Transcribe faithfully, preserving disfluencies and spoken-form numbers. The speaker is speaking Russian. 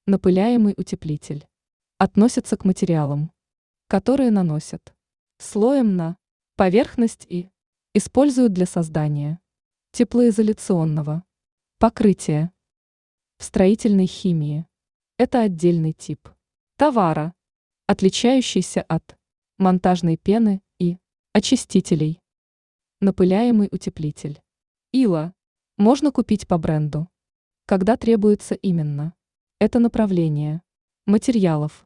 Напыляемый утеплитель. Относится к материалам, которые наносят слоем на поверхность и используют для создания теплоизоляционного покрытия. В строительной химии это отдельный тип товара, отличающийся от монтажной пены и очистителей. Напыляемый утеплитель. Ила можно купить по бренду, когда требуется именно это направление материалов.